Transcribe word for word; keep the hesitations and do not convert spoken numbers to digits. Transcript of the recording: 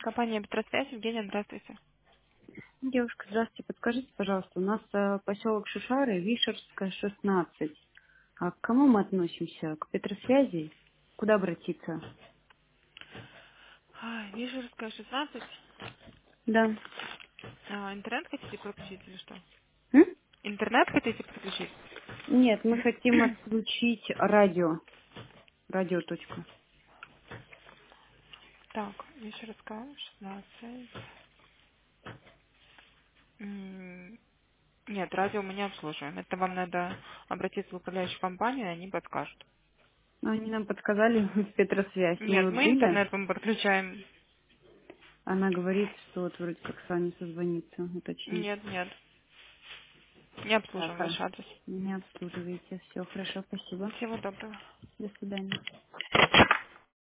Компания «Петросвязь». Евгения, здравствуйте. Девушка, здравствуйте. Подскажите, пожалуйста, у нас э, поселок Шишары, Вишерская, шестнадцать. А к кому мы относимся? К Петросвязи? Куда обратиться? А, Вижерская, шестнадцать. Да. А, интернет хотите подключить или что? М? Интернет хотите подключить? Нет, мы хотим отключить радио. Радиоточку. Так, Вижерская, шестнадцать. М, Нет, радио мы не обслуживаем. Это вам надо обратиться в управляющую компанию, и они подскажут. Они нам подсказали в Петросвязь. Мы Нет, вот мы были. интернет вам подключаем. Она говорит, что вот вроде как с вами созвониться, уточнить. Нет, нет, не Так, обслуживаем а ваш адрес. не обслуживаете. Все, хорошо, спасибо. Всего доброго. До свидания.